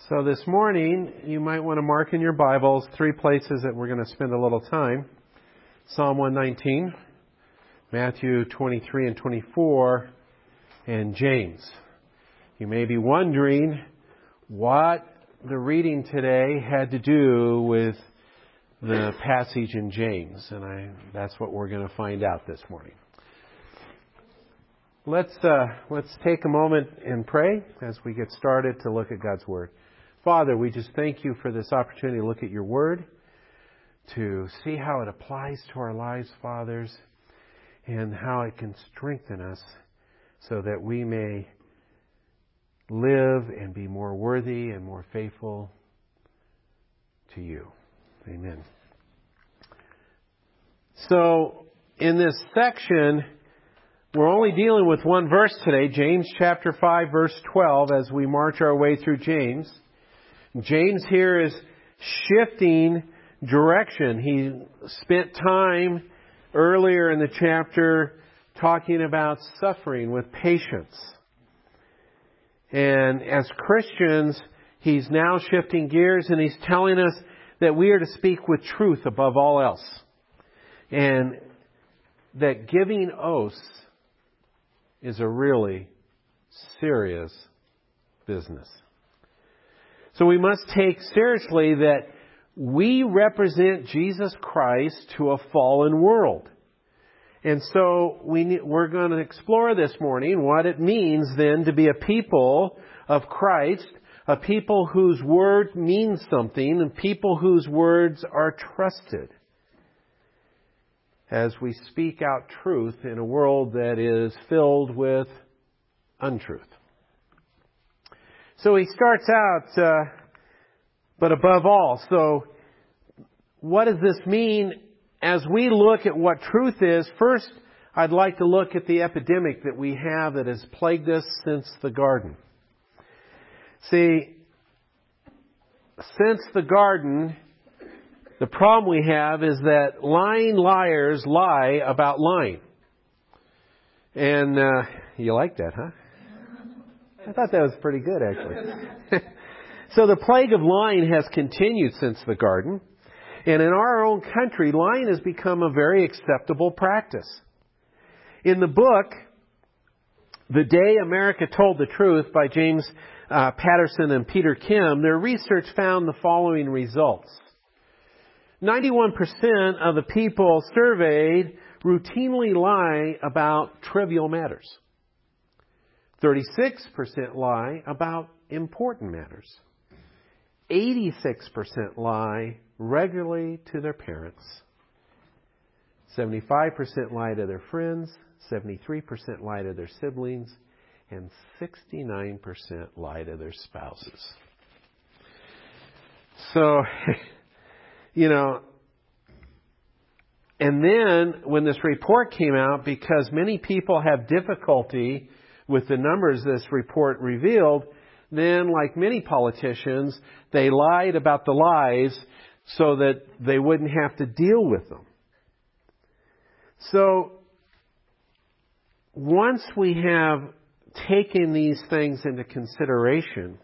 So this morning, you might want to mark in your Bibles 3 places that we're going to spend a little time. Psalm 119, Matthew 23 and 24, and James. You may be wondering what the reading today had to do with the passage in James, and that's what we're going to find out this morning. Let's take a moment and pray as we get started to look at God's Word. Father, we just thank you for this opportunity to look at your Word, to see how it applies to our lives, fathers, and how it can strengthen us so that we may live and be more worthy and more faithful to you. Amen. So, in this section, we're only dealing with one verse today, James chapter 5, verse 12, as we march our way through James. James here is shifting direction. He spent time earlier in the chapter talking about suffering with patience. And as Christians, he's now shifting gears and he's telling us that we are to speak with truth above all else. And that giving oaths is a really serious business. So we must take seriously that we represent Jesus Christ to a fallen world. And so we're going to explore this morning what it means then to be a people of Christ, a people whose word means something, and people whose words are trusted, as we speak out truth in a world that is filled with untruth. So he starts out, but above all. So what does this mean as we look at what truth is? First, I'd like to look at the epidemic that we have that has plagued us since the garden. See, since the garden, the problem we have is that lying liars lie about lying. And you like that, huh? I thought that was pretty good, actually. So the plague of lying has continued since the garden. And in our own country, lying has become a very acceptable practice. In the book, The Day America Told the Truth by James Patterson and Peter Kim, their research found the following results. 91% of the people surveyed routinely lie about trivial matters. 36% lie about important matters. 86% lie regularly to their parents. 75% lie to their friends. 73% lie to their siblings. And 69% lie to their spouses. So, and then when this report came out, because many people have difficulty with the numbers this report revealed, then, like many politicians, they lied about the lies so that they wouldn't have to deal with them. So, once we have taken these things into consideration,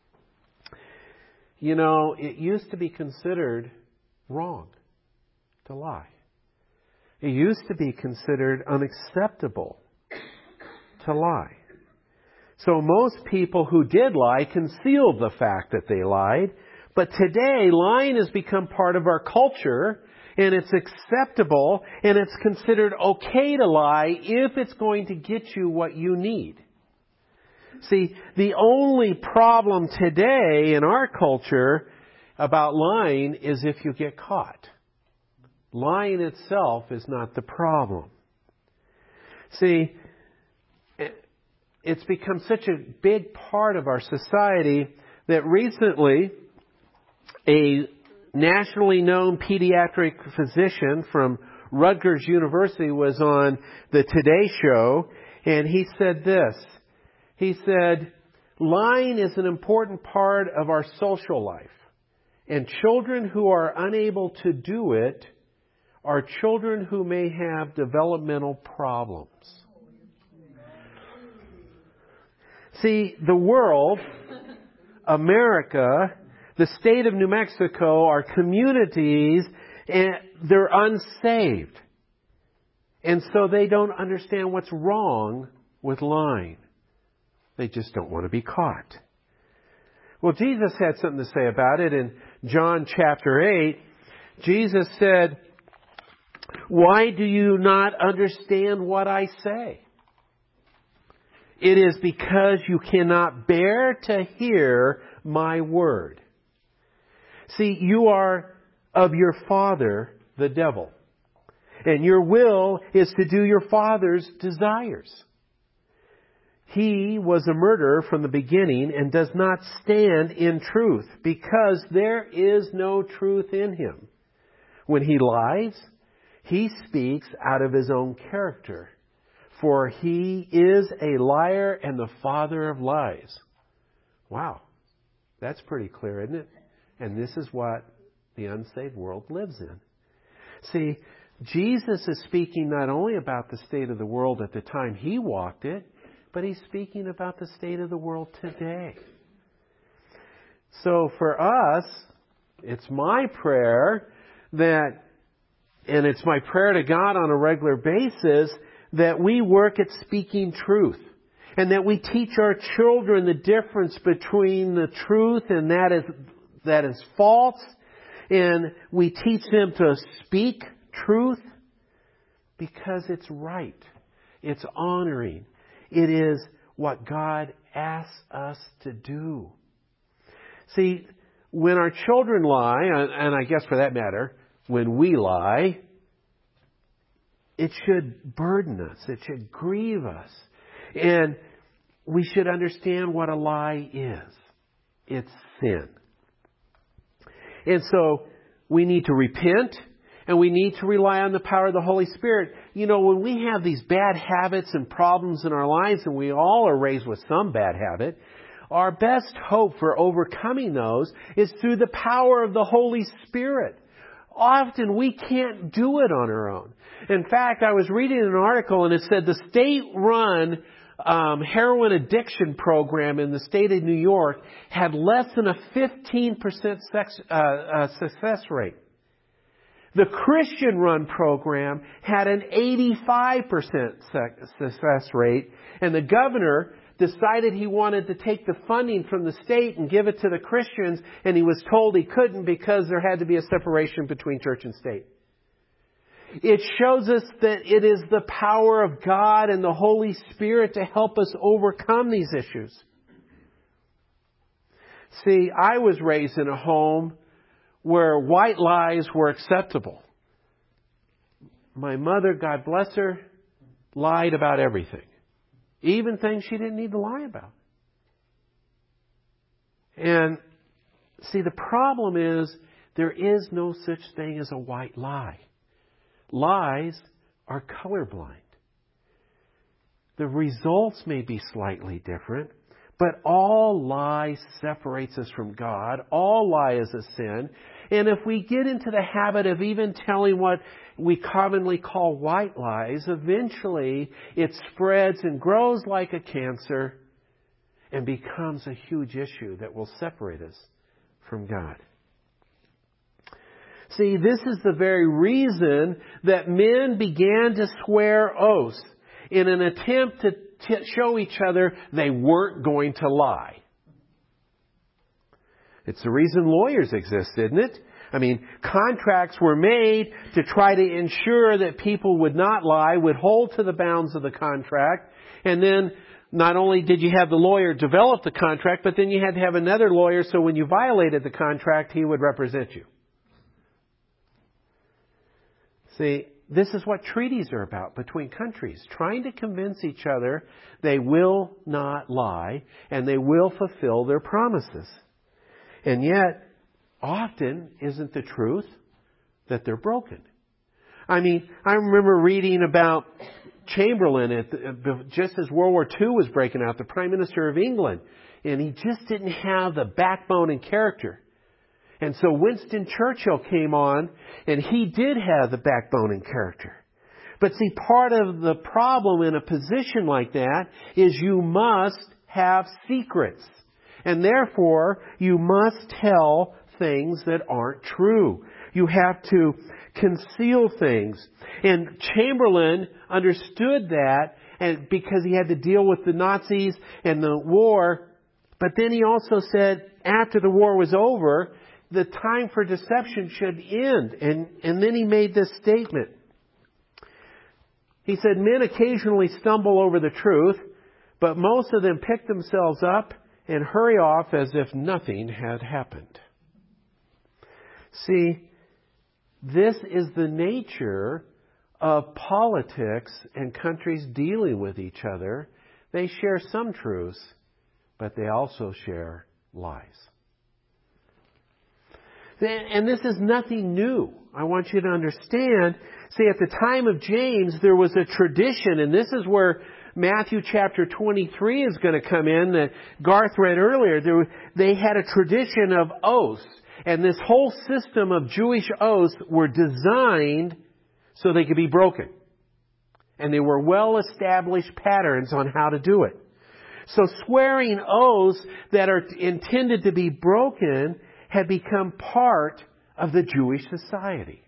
it used to be considered wrong to lie. It used to be considered unacceptable to lie. So most people who did lie concealed the fact that they lied. But today, lying has become part of our culture, and it's acceptable, and it's considered okay to lie if it's going to get you what you need. See, the only problem today in our culture about lying is if you get caught. Lying itself is not the problem. See, it's become such a big part of our society that recently a nationally known pediatric physician from Rutgers University was on the Today Show, and he said this. He said, lying is an important part of our social life, and children who are unable to do it are children who may have developmental problems. See, the world America, the state of New Mexico, our communities, and they're unsaved. And so they don't understand what's wrong with lying. They just don't want to be caught. Well, Jesus had something to say about it in John chapter 8. Jesus said, "Why do you not understand what I say? It is because you cannot bear to hear my word. See, you are of your father, the devil, and your will is to do your father's desires. He was a murderer from the beginning and does not stand in truth, because there is no truth in him. When he lies, he speaks out of his own character, for he is a liar and the father of lies." Wow. That's pretty clear, isn't it? And this is what the unsaved world lives in. See, Jesus is speaking not only about the state of the world at the time he walked it, but he's speaking about the state of the world today. So for us, it's my prayer that, and it's my prayer to God on a regular basis, that we work at speaking truth. And that we teach our children the difference between the truth and that is false. And we teach them to speak truth because it's right. It's honoring. It is what God asks us to do. See, when our children lie, and I guess for that matter, when we lie, it should burden us. It should grieve us. And we should understand what a lie is. It's sin. And so we need to repent, and we need to rely on the power of the Holy Spirit. You know, when we have these bad habits and problems in our lives, and we all are raised with some bad habit, our best hope for overcoming those is through the power of the Holy Spirit. Often we can't do it on our own. In fact, I was reading an article and it said the state-run heroin addiction program in the state of New York had less than a 15% success rate. The Christian-run program had an 85% success rate, and the governor decided he wanted to take the funding from the state and give it to the Christians, and he was told he couldn't because there had to be a separation between church and state. It shows us that it is the power of God and the Holy Spirit to help us overcome these issues. See, I was raised in a home where white lies were acceptable. My mother, God bless her, lied about everything. Even things she didn't need to lie about. And see, the problem is there is no such thing as a white lie. Lies are colorblind. The results may be slightly different, but all lie separates us from God. All lie is a sin. And if we get into the habit of even telling what we commonly call white lies, eventually it spreads and grows like a cancer and becomes a huge issue that will separate us from God. See, this is the very reason that men began to swear oaths in an attempt to show each other they weren't going to lie. It's the reason lawyers exist, isn't it? I mean, contracts were made to try to ensure that people would not lie, would hold to the bounds of the contract, and then not only did you have the lawyer develop the contract, but then you had to have another lawyer so when you violated the contract, he would represent you. See, this is what treaties are about between countries, trying to convince each other they will not lie and they will fulfill their promises. And yet, often isn't the truth that they're broken. I mean, I remember reading about Chamberlain just as World War II was breaking out, the Prime Minister of England, and he just didn't have the backbone and character. And so Winston Churchill came on, and he did have the backbone and character. But see, part of the problem in a position like that is you must have secrets. And therefore, you must tell things that aren't true. You have to conceal things. And Chamberlain understood that, and because he had to deal with the Nazis and the war. But then he also said, after the war was over, the time for deception should end. And then he made this statement. He said, men occasionally stumble over the truth, but most of them pick themselves up and hurry off as if nothing had happened. See, this is the nature of politics and countries dealing with each other. They share some truths, but they also share lies. And this is nothing new. I want you to understand. See, at the time of James, there was a tradition, and this is where Matthew chapter 23 is going to come in, that Garth read earlier. They had a tradition of oaths, and this whole system of Jewish oaths were designed so they could be broken. And they were well-established patterns on how to do it. So swearing oaths that are intended to be broken had become part of the Jewish society.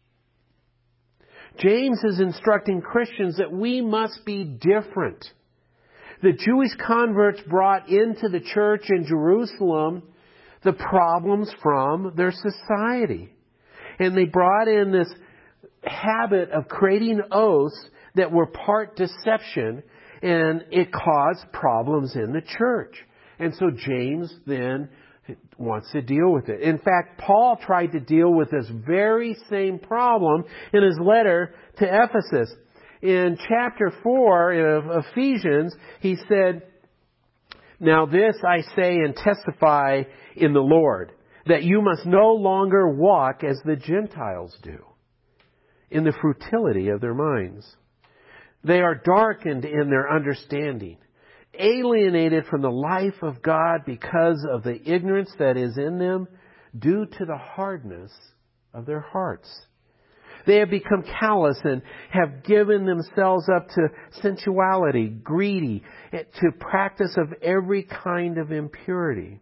James is instructing Christians that we must be different. The Jewish converts brought into the church in Jerusalem the problems from their society. And they brought in this habit of creating oaths that were part deception, and it caused problems in the church. And so James then wants to deal with it. In fact, Paul tried to deal with this very same problem in his letter to Ephesus. In chapter 4 of Ephesians, he said, "Now this I say and testify in the Lord, that you must no longer walk as the Gentiles do, in the futility of their minds. They are darkened in their understanding, alienated from the life of God because of the ignorance that is in them due to the hardness of their hearts. They have become callous and have given themselves up to sensuality, greedy, to practice of every kind of impurity."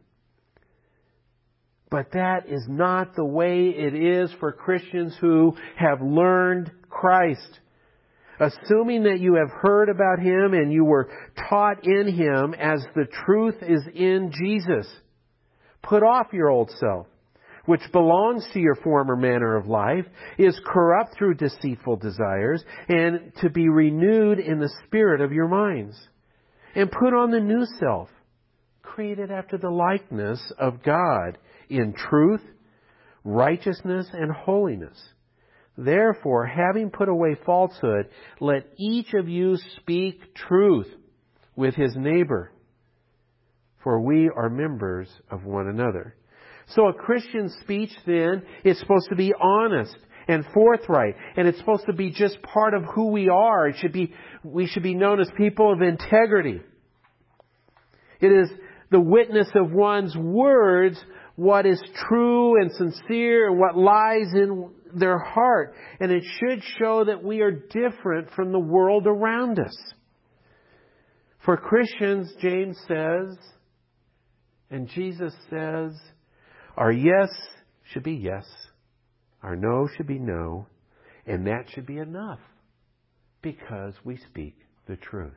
But that is not the way it is for Christians who have learned Christ. Assuming that you have heard about Him and you were taught in Him as the truth is in Jesus. Put off your old self, which belongs to your former manner of life, is corrupt through deceitful desires, and to be renewed in the spirit of your minds. And put on the new self, created after the likeness of God in truth, righteousness, and holiness. Therefore, having put away falsehood, let each of you speak truth with his neighbor, for we are members of one another. So a Christian speech then is supposed to be honest and forthright, and it's supposed to be just part of who we are. We should be known as people of integrity. It is the witness of one's words, what is true and sincere, and what lies in their heart. And it should show that we are different from the world around us. For Christians, James says, and Jesus says, our yes should be yes, our no should be no, and that should be enough, because we speak the truth.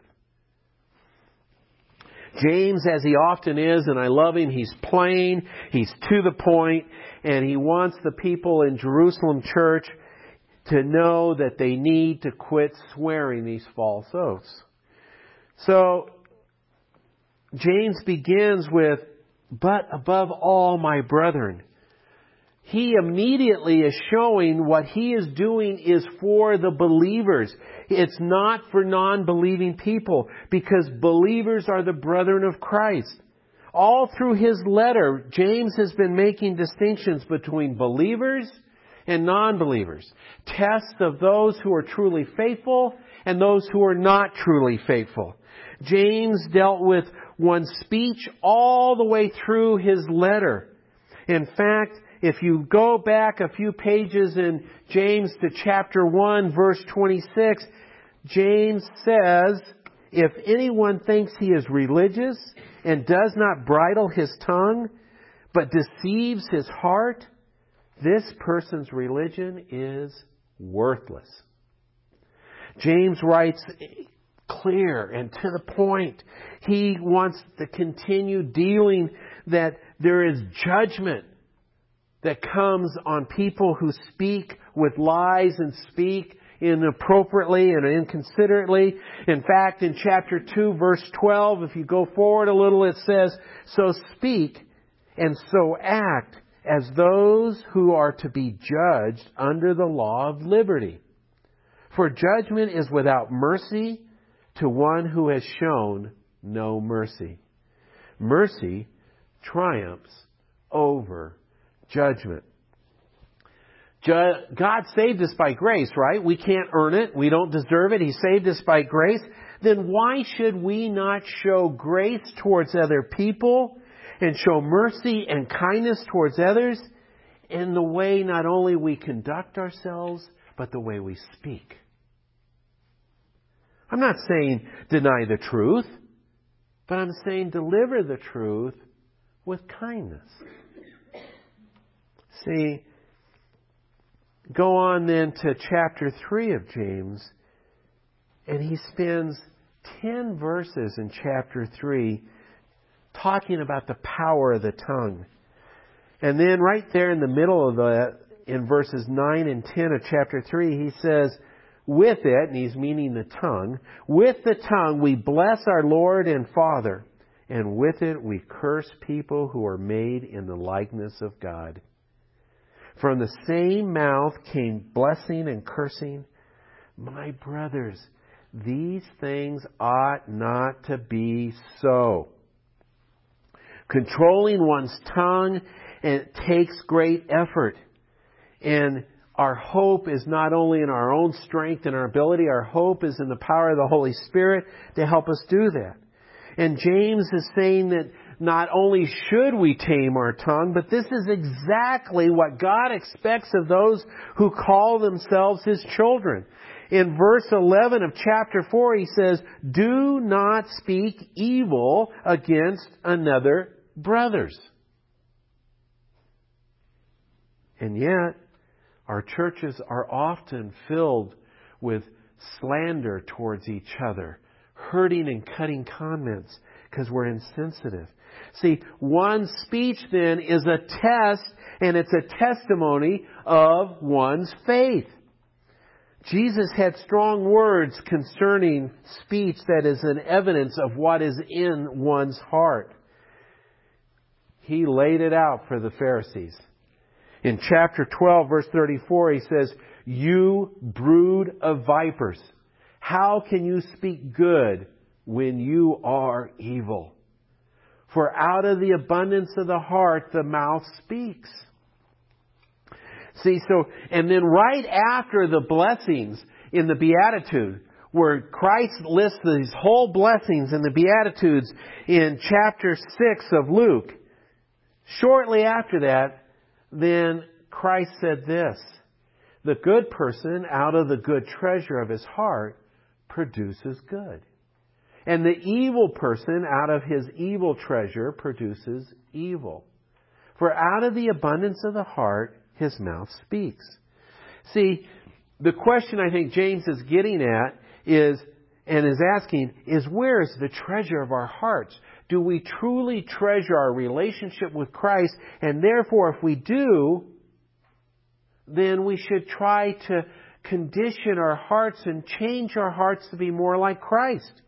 James, as he often is, and I love him, he's plain, he's to the point, and he wants the people in Jerusalem church to know that they need to quit swearing these false oaths. So, James begins with, "But above all, my brethren." He immediately is showing what he is doing is for the believers. It's not for non-believing people, because believers are the brethren of Christ. All through his letter, James has been making distinctions between believers and non-believers. Tests of those who are truly faithful and those who are not truly faithful. James dealt with one's speech all the way through his letter. In fact, if you go back a few pages in James to chapter 1, verse 26, James says if anyone thinks he is religious and does not bridle his tongue, but deceives his heart, this person's religion is worthless. James writes clear and to the point. He wants to continue dealing that there is judgment that comes on people who speak with lies and speak inappropriately and inconsiderately. In fact, in chapter 2, verse 12, if you go forward a little, it says, "So speak and so act as those who are to be judged under the law of liberty. For judgment is without mercy to one who has shown no mercy." Mercy triumphs over judgment. God saved us by grace, right? We can't earn it. We don't deserve it. He saved us by grace. Then why should we not show grace towards other people and show mercy and kindness towards others in the way not only we conduct ourselves, but the way we speak? I'm not saying deny the truth, but I'm saying deliver the truth with kindness. See, go on then to chapter 3 of James, and he spends 10 verses in chapter 3 talking about the power of the tongue. And then right there in the middle of that, in verses 9 and 10 of chapter 3, he says, with it, and he's meaning the tongue, with the tongue we bless our Lord and Father, and with it we curse people who are made in the likeness of God. From the same mouth came blessing and cursing. My brothers, these things ought not to be so. Controlling one's tongue, it takes great effort. And our hope is not only in our own strength and our ability, our hope is in the power of the Holy Spirit to help us do that. And James is saying that not only should we tame our tongue, but this is exactly what God expects of those who call themselves His children. In verse 11 of chapter 4, he says, "Do not speak evil against another brothers." And yet, our churches are often filled with slander towards each other, hurting and cutting comments because we're insensitive. See, one's speech then is a test, and it's a testimony of one's faith. Jesus had strong words concerning speech that is an evidence of what is in one's heart. He laid it out for the Pharisees. In chapter 12, verse 34, he says, "You brood of vipers, how can you speak good when you are evil? For out of the abundance of the heart, the mouth speaks." See, and then right after the blessings in the Beatitude, where Christ lists these whole blessings in the Beatitudes in chapter 6 of Luke, shortly after that, then Christ said this, "The good person out of the good treasure of his heart produces good. And the evil person out of his evil treasure produces evil. For out of the abundance of the heart, his mouth speaks." See, the question I think James is getting at is asking, where is the treasure of our hearts? Do we truly treasure our relationship with Christ? And therefore, if we do, then we should try to condition our hearts and change our hearts to be more like Christ.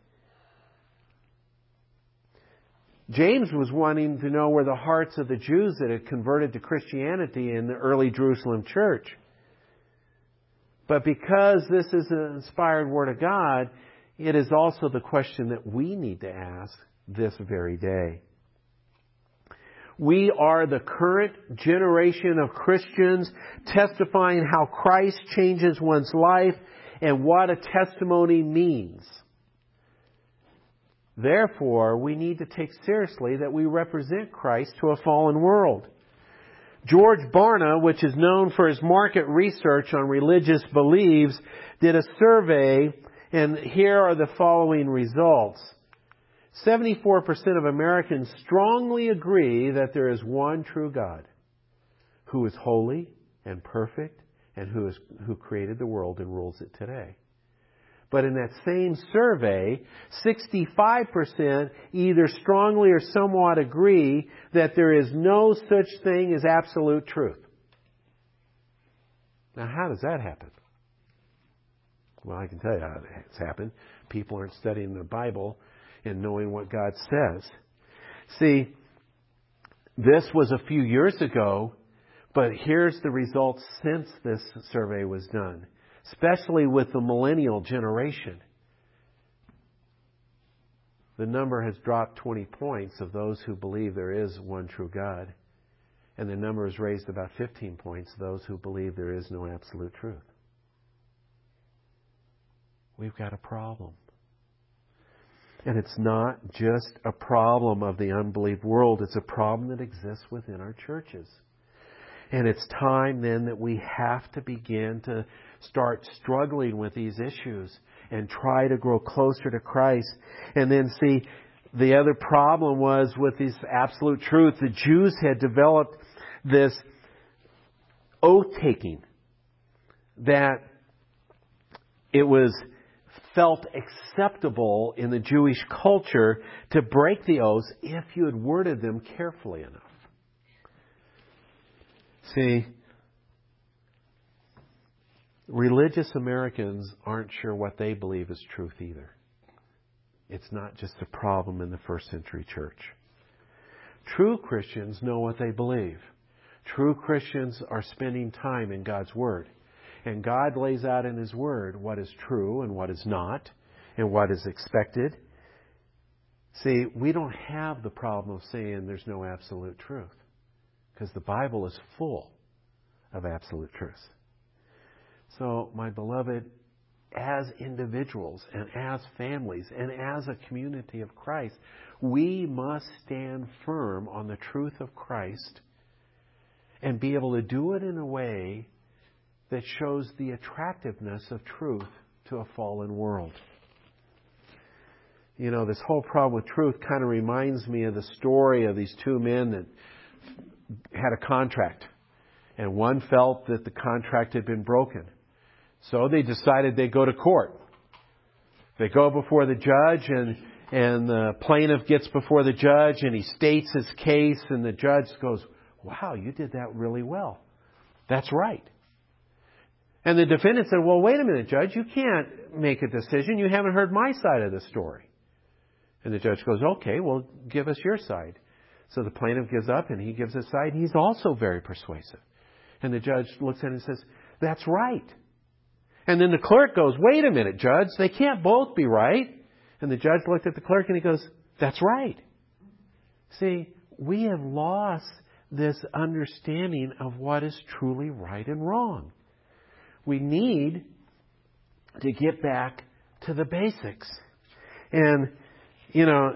James was wanting to know where the hearts of the Jews that had converted to Christianity in the early Jerusalem church. But because this is an inspired Word of God, it is also the question that we need to ask this very day. We are the current generation of Christians testifying how Christ changes one's life and what a testimony means. Therefore, we need to take seriously that we represent Christ to a fallen world. George Barna, which is known for his market research on religious beliefs, did a survey And here are the following results. 74% of Americans strongly agree that there is one true God who is holy and perfect and who created the world and rules it today. But in that same survey, 65% either strongly or somewhat agree that there is no such thing as absolute truth. Now, how does that happen? Well, I can tell you how it's happened. People aren't studying the Bible and knowing what God says. See, this was a few years ago, but here's the results since this survey was done, especially with the millennial generation. The number has dropped 20 points of those who believe there is one true God. And the number is raised about 15 points of those who believe there is no absolute truth. We've got a problem. And it's not just a problem of the unbelief world. It's a problem that exists within our churches. And it's time then that we have to begin to start struggling with these issues and try to grow closer to Christ. And then see, the other problem was with this absolute truth. The Jews had developed this oath-taking that it was felt acceptable in the Jewish culture to break the oaths if you had worded them carefully enough. See, religious Americans aren't sure what they believe is truth either. It's not just a problem in the first century church. True Christians know what they believe. True Christians are spending time in God's Word. And God lays out in His Word what is true and what is not, and what is expected. See, we don't have the problem of saying there's no absolute truth, because the Bible is full of absolute truth. So, my beloved, as individuals and as families and as a community of Christ, we must stand firm on the truth of Christ and be able to do it in a way that shows the attractiveness of truth to a fallen world. You know, this whole problem with truth kind of reminds me of the story of these two men that had a contract. And one felt that the contract had been broken. So they decided they'd go to court. They go before the judge, and the plaintiff gets before the judge, and he states his case, and the judge goes, "Wow, you did that really well. That's right." And the defendant said, "Well, wait a minute, Judge. You can't make a decision. You haven't heard my side of the story." And the judge goes, "Okay, well, give us your side." So the plaintiff gives up, and he gives his side, and he's also very persuasive. And the judge looks at him and says, "That's right." And then the clerk goes, "Wait a minute, Judge. They can't both be right." And the judge looked at the clerk, and he goes, "That's right." See, we have lost this understanding of what is truly right and wrong. We need to get back to the basics. And, you know,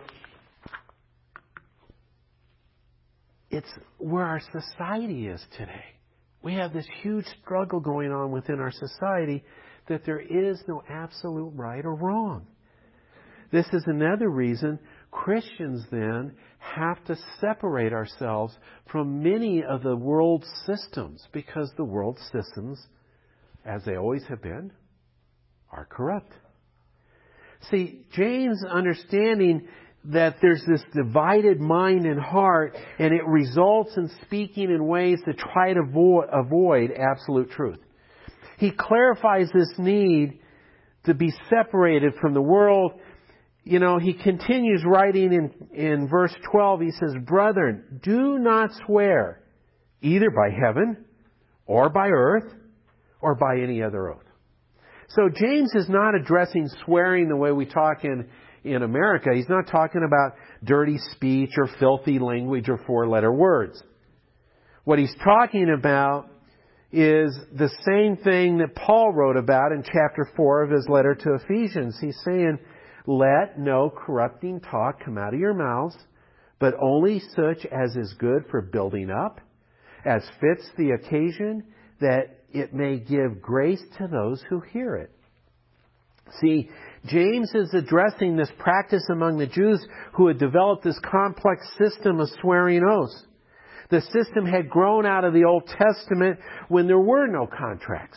it's where our society is today. We have this huge struggle going on within our society that there is no absolute right or wrong. This is another reason Christians then have to separate ourselves from many of the world systems, because the world systems, as they always have been, are corrupt. See, James' understanding that there's this divided mind and heart, and it results in speaking in ways to try to avoid absolute truth. He clarifies this need to be separated from the world. You know, he continues writing in verse 12. He says, "Brethren, do not swear either by heaven or by earth or by any other oath." So James is not addressing swearing the way we talk in America. He's not talking about dirty speech or filthy language or four-letter words. What he's talking about is the same thing that Paul wrote about in chapter 4 of his letter to Ephesians. He's saying, "Let no corrupting talk come out of your mouths, but only such as is good for building up, as fits the occasion, that it may give grace to those who hear it." See, James is addressing this practice among the Jews who had developed this complex system of swearing oaths. The system had grown out of the Old Testament when there were no contracts.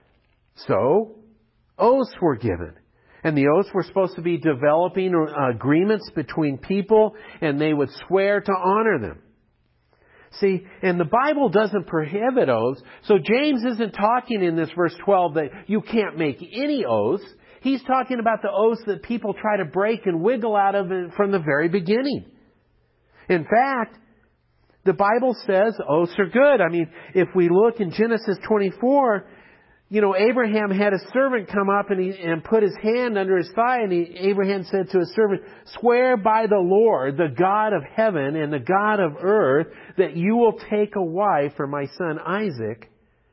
So, oaths were given. And the oaths were supposed to be developing agreements between people, and they would swear to honor them. See, and the Bible doesn't prohibit oaths. So James isn't talking in this verse 12 that you can't make any oaths. He's talking about the oaths that people try to break and wiggle out of from the very beginning. In fact, the Bible says oaths are good. I mean, if we look in Genesis 24, Abraham had a servant come up and put his hand under his thigh, and Abraham said to his servant, "Swear by the Lord, the God of heaven and the God of earth, that you will take a wife for my son Isaac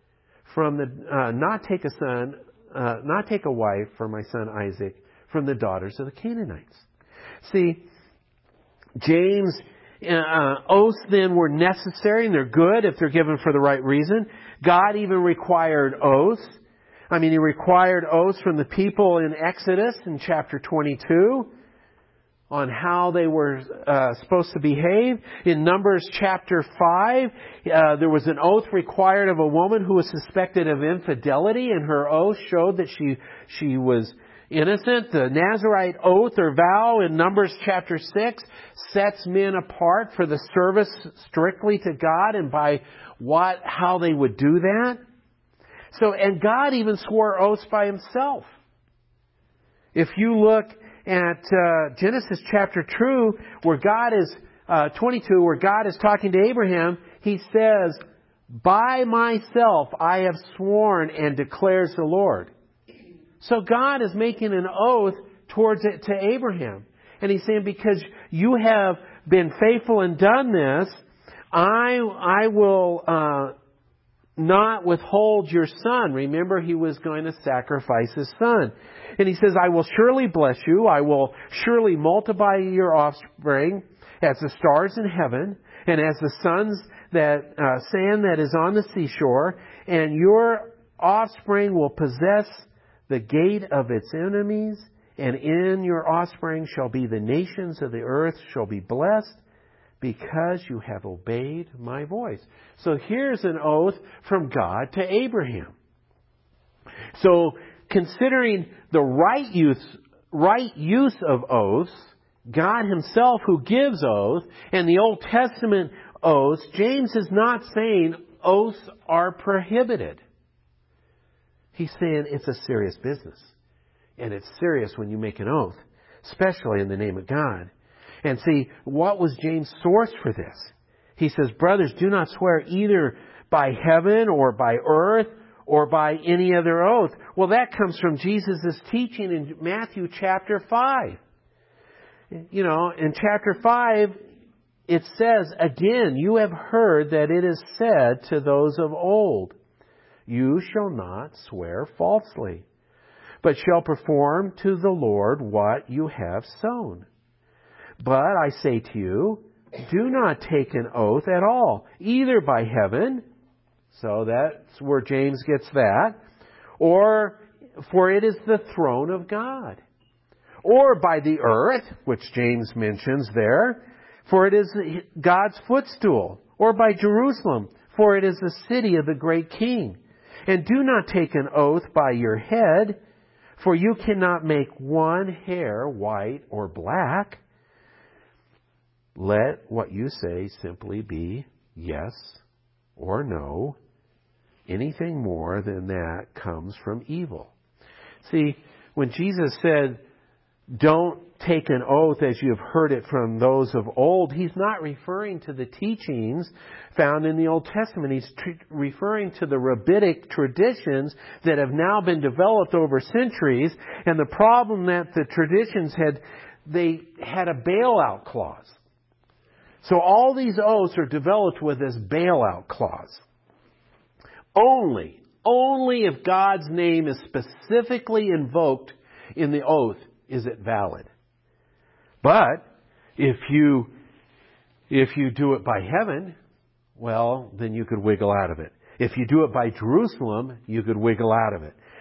not take a wife for my son Isaac from the daughters of the Canaanites." See, James, oaths then were necessary, and they're good if they're given for the right reason. God even required oaths. I mean, He required oaths from the people in Exodus in chapter 22 on how they were supposed to behave. In Numbers chapter 5, there was an oath required of a woman who was suspected of infidelity, and her oath showed that she was innocent. The Nazirite oath or vow in Numbers chapter 6 sets men apart for the service strictly to God and by how they would do that. So, and God even swore oaths by Himself. If you look at Genesis chapter 2, where God is 22, where God is talking to Abraham, He says, "By myself I have sworn and declares the Lord." So God is making an oath towards it to Abraham. And He's saying, because you have been faithful and done this, I will not withhold your son. Remember, he was going to sacrifice his son. And He says, "I will surely bless you. I will surely multiply your offspring as the stars in heaven and as the sand that is on the seashore. And your offspring will possess the gate of its enemies, and in your offspring shall be the nations of the earth shall be blessed, because you have obeyed my voice." So here's an oath from God to Abraham. So considering the right use of oaths, God Himself who gives oath, and the Old Testament oaths, James is not saying oaths are prohibited. He's saying it's a serious business. And it's serious when you make an oath, especially in the name of God. And see, what was James' source for this? He says, "Brothers, do not swear either by heaven or by earth or by any other oath." Well, that comes from Jesus' teaching in Matthew chapter 5. In chapter 5, it says, "Again, you have heard that it is said to those of old, 'You shall not swear falsely, but shall perform to the Lord what you have sown.' But I say to you, do not take an oath at all, either by heaven," so that's where James gets that, "or for it is the throne of God, or by the earth," which James mentions there, "for it is God's footstool, or by Jerusalem, for it is the city of the great King. And do not take an oath by your head, for you cannot make one hair white or black. Let what you say simply be yes or no. Anything more than that comes from evil." See, when Jesus said, "Don't take an oath as you have heard it from those of old," He's not referring to the teachings found in the Old Testament. He's referring to the rabbinic traditions that have now been developed over centuries. And the problem that the traditions they had a bailout clause. So all these oaths are developed with this bailout clause. Only if God's name is specifically invoked in the oath is it valid. But if you do it by heaven, well, then you could wiggle out of it. If you do it by Jerusalem, you could wiggle out of it.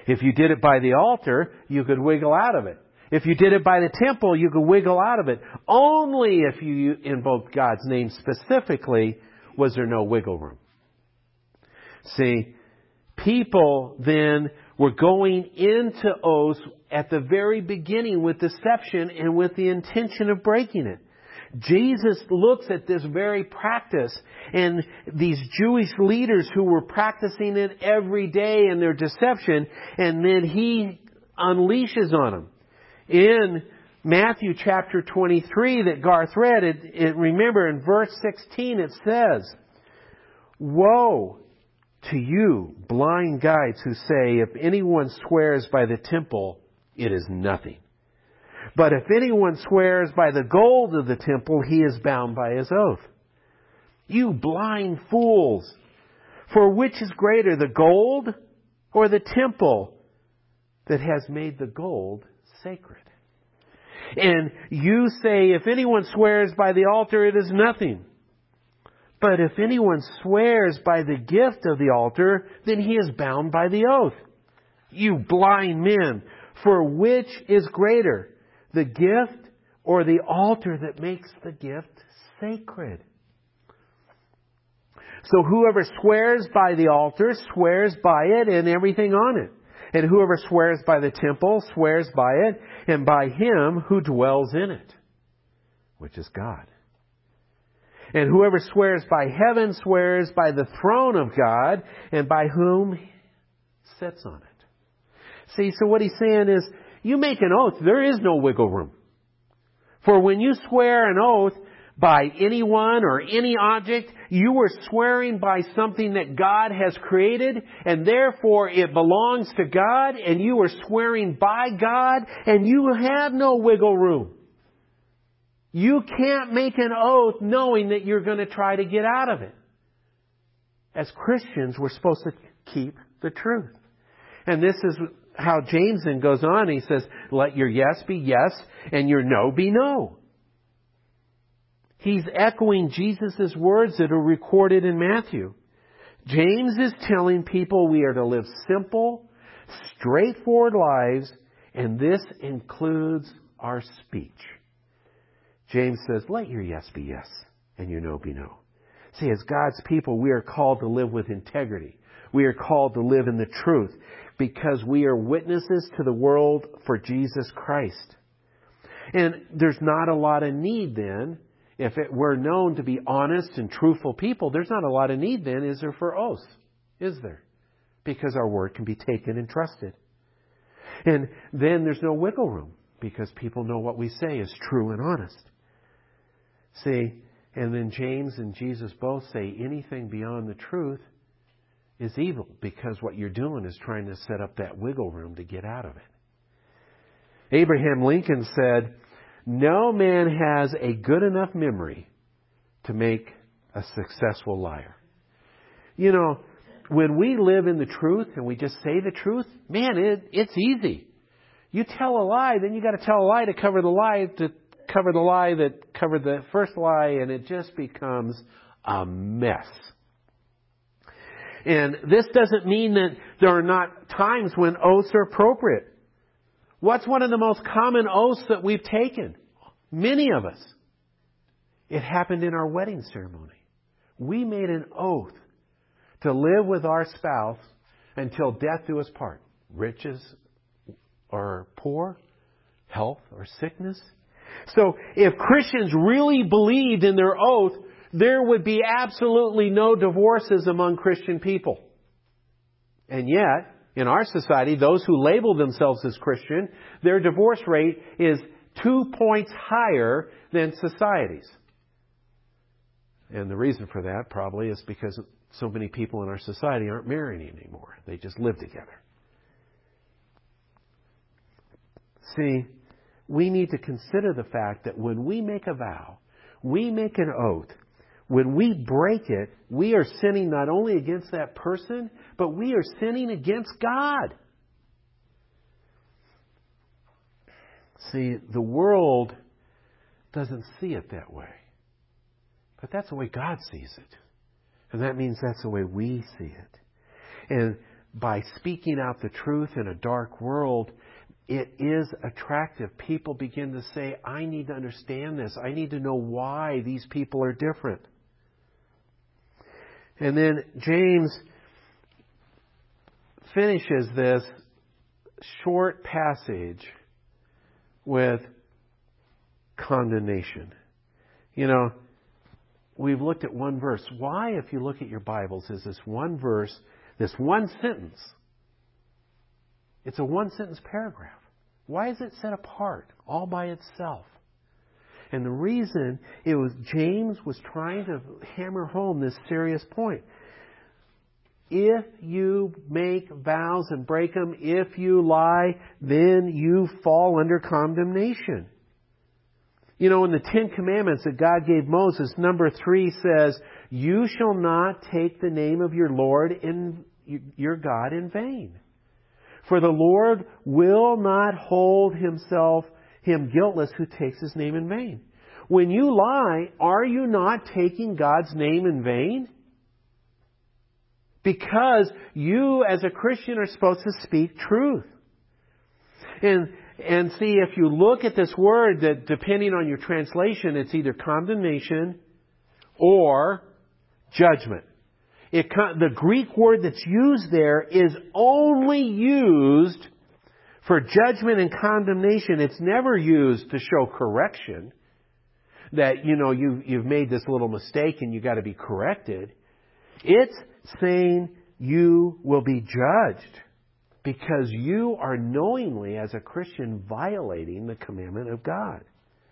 If you did it by the altar, you could wiggle out of it. If you did it by the temple, you could wiggle out of it. Only if you invoked God's name specifically was there no wiggle room. See, people then were going into oaths at the very beginning with deception and with the intention of breaking it. Jesus looks at this very practice and these Jewish leaders who were practicing it every day in their deception, and then He unleashes on them. In Matthew chapter 23 that Garth read, remember in verse 16 it says, "Woe to you, blind guides, who say, if anyone swears by the temple, it is nothing. But if anyone swears by the gold of the temple, he is bound by his oath. You blind fools! For which is greater, the gold or the temple that has made the gold sacred? And you say, if anyone swears by the altar, it is nothing. But if anyone swears by the gift of the altar, then he is bound by the oath. You blind men! For which is greater, the gift or the altar that makes the gift sacred? So whoever swears by the altar swears by it and everything on it. And whoever swears by the temple swears by it and by Him who dwells in it, which is God. And whoever swears by heaven swears by the throne of God and by whom He sits on it. See, so what he's saying is, you make an oath, there is no wiggle room. For when you swear an oath by anyone or any object, you are swearing by something that God has created, and therefore it belongs to God, and you are swearing by God, and you have no wiggle room. You can't make an oath knowing that you're going to try to get out of it. As Christians, we're supposed to keep the truth. And this is how James then goes on. He says, let your yes be yes and your no be no. He's echoing Jesus' words that are recorded in Matthew. James is telling people we are to live simple, straightforward lives, and this includes our speech. James says, let your yes be yes and your no be no. See, as God's people, we are called to live with integrity. We are called to live in the truth because we are witnesses to the world for Jesus Christ. And there's not a lot of need then, if we're known to be honest and truthful people, there's not a lot of need then, is there, for oaths? Is there? Because our word can be taken and trusted. And then there's no wiggle room because people know what we say is true and honest. See, and then James and Jesus both say anything beyond the truth is evil, because what you're doing is trying to set up that wiggle room to get out of it. Abraham Lincoln said, no man has a good enough memory to make a successful liar. You know, when we live in the truth and we just say the truth, man, it's easy. You tell a lie, then you got to tell a lie to cover the lie that covered the first lie, and it just becomes a mess. And this doesn't mean that there are not times when oaths are appropriate. What's one of the most common oaths that we've taken? Many of us. It happened in our wedding ceremony. We made an oath to live with our spouse until death do us part. Riches or poor, health or sickness. So if Christians really believed in their oath, there would be absolutely no divorces among Christian people. And yet, in our society, those who label themselves as Christian, their divorce rate is 2 points higher than society's. And the reason for that probably is because so many people in our society aren't marrying anymore. They just live together. See, we need to consider the fact that when we make a vow, we make an oath, when we break it, we are sinning not only against that person, but we are sinning against God. See, the world doesn't see it that way. But that's the way God sees it. And that means that's the way we see it. And by speaking out the truth in a dark world, it is attractive. People begin to say, I need to understand this. I need to know why these people are different. And then James finishes this short passage with condemnation. You know, we've looked at one verse. Why, if you look at your Bibles, is this one verse, this one sentence? It's a one-sentence paragraph. Why is it set apart all by itself? And the reason James was trying to hammer home this serious point. If you make vows and break them, if you lie, then you fall under condemnation. You know, in the 10 Commandments that God gave Moses, number 3 says, you shall not take the name of your Lord your God in vain. For the Lord will not hold him guiltless who takes his name in vain. When you lie, are you not taking God's name in vain? Because you as a Christian are supposed to speak truth. And see, if you look at this word, that depending on your translation, it's either condemnation or judgment. The Greek word that's used there is only used for judgment and condemnation. It's never used to show correction. That, you know, you've made this little mistake and you got to be corrected. It's saying you will be judged because you are knowingly, as a Christian, violating the commandment of God.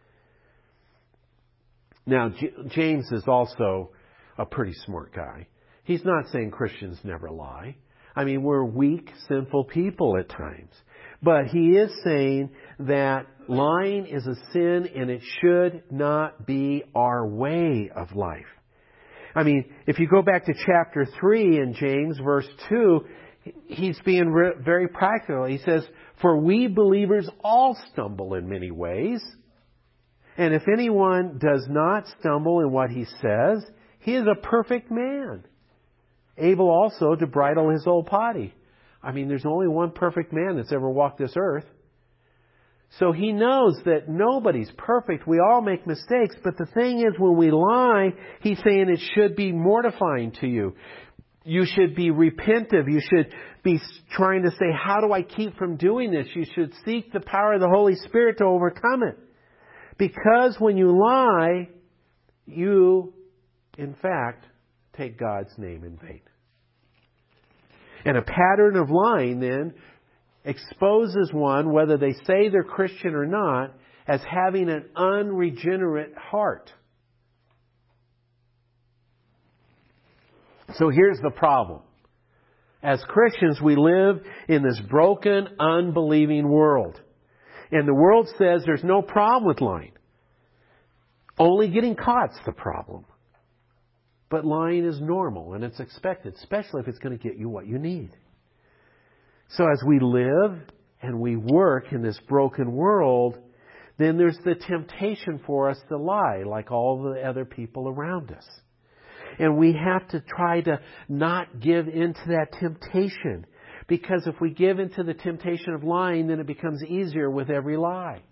Now, James is also a pretty smart guy. He's not saying Christians never lie. I mean, we're weak, sinful people at times. But he is saying that lying is a sin and it should not be our way of life. I mean, if you go back to chapter 3 in James, verse 2, he's being very practical. He says, for we believers all stumble in many ways. And if anyone does not stumble in what he says, he is a perfect man, able also to bridle his whole body. I mean, there's only one perfect man that's ever walked this earth. So he knows that nobody's perfect. We all make mistakes. But the thing is, when we lie, he's saying it should be mortifying to you. You should be repentive. You should be trying to say, how do I keep from doing this? You should seek the power of the Holy Spirit to overcome it. Because when you lie, you, in fact, take God's name in vain. And a pattern of lying, then, exposes one, whether they say they're Christian or not, as having an unregenerate heart. So here's the problem. As Christians, we live in this broken, unbelieving world. And the world says there's no problem with lying. Only getting caught's the problem. But lying is normal and it's expected, especially if it's going to get you what you need. So as we live and we work in this broken world, then there's the temptation for us to lie like all the other people around us. And we have to try to not give into that temptation. Because if we give into the temptation of lying, then it becomes easier with every lie.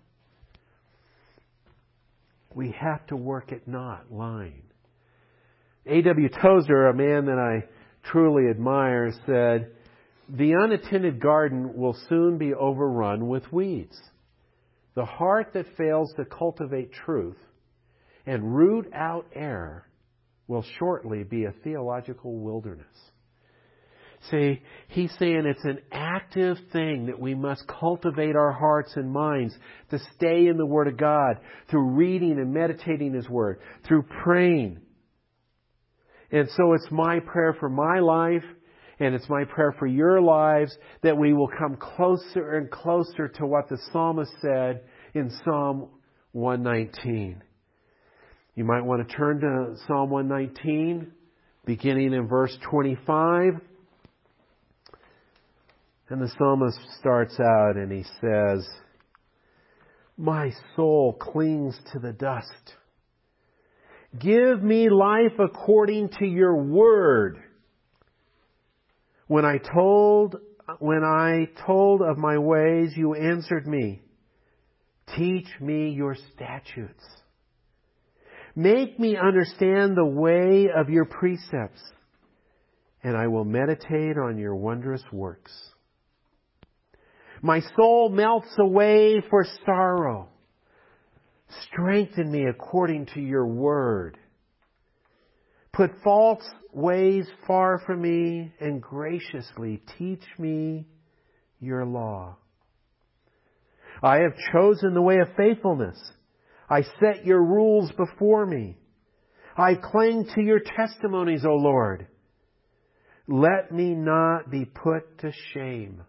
We have to work at not lying. A.W. Tozer, a man that I truly admire, said, the unattended garden will soon be overrun with weeds. The heart that fails to cultivate truth and root out error will shortly be a theological wilderness. See, he's saying it's an active thing that we must cultivate our hearts and minds to stay in the Word of God through reading and meditating His Word, through praying. And so it's my prayer for my life, and it's my prayer for your lives, that we will come closer and closer to what the psalmist said in Psalm 119. You might want to turn to Psalm 119, beginning in verse 25. And the psalmist starts out and he says, my soul clings to the dust. Give me life according to your word. When I told of my ways, you answered me. Teach me your statutes. Make me understand the way of your precepts, and I will meditate on your wondrous works. My soul melts away for sorrow. Strengthen me according to your word. Put false ways far from me and graciously teach me your law. I have chosen the way of faithfulness. I set your rules before me. I cling to your testimonies, O Lord. Let me not be put to shame.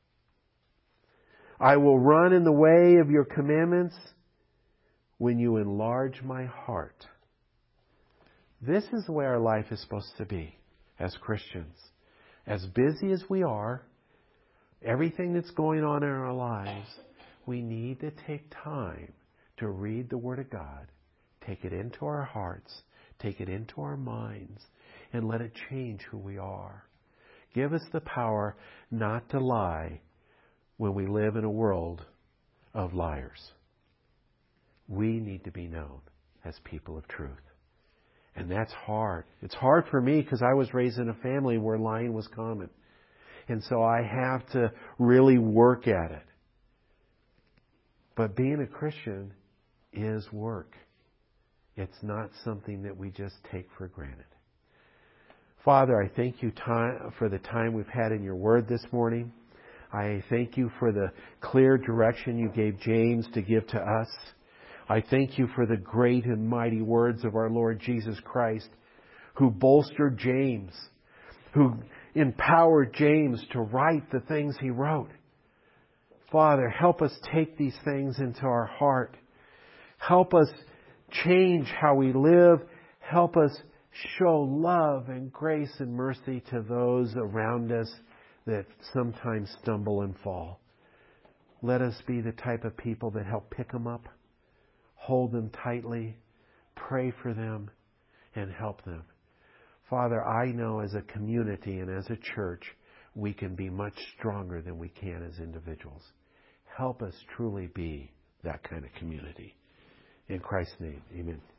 I will run in the way of your commandments when you enlarge my heart. This is the way our life is supposed to be as Christians. As busy as we are, everything that's going on in our lives, we need to take time to read the Word of God, take it into our hearts, take it into our minds, and let it change who we are. Give us the power not to lie when we live in a world of liars. We need to be known as people of truth. And that's hard. It's hard for me because I was raised in a family where lying was common. And so I have to really work at it. But being a Christian is work. It's not something that we just take for granted. Father, I thank you for the time we've had in your word this morning. I thank you for the clear direction you gave James to give to us. I thank you for the great and mighty words of our Lord Jesus Christ, who bolstered James, who empowered James to write the things he wrote. Father, help us take these things into our heart. Help us change how we live. Help us show love and grace and mercy to those around us that sometimes stumble and fall. Let us be the type of people that help pick them up, hold them tightly, pray for them, and help them. Father, I know as a community and as a church, we can be much stronger than we can as individuals. Help us truly be that kind of community. In Christ's name, amen.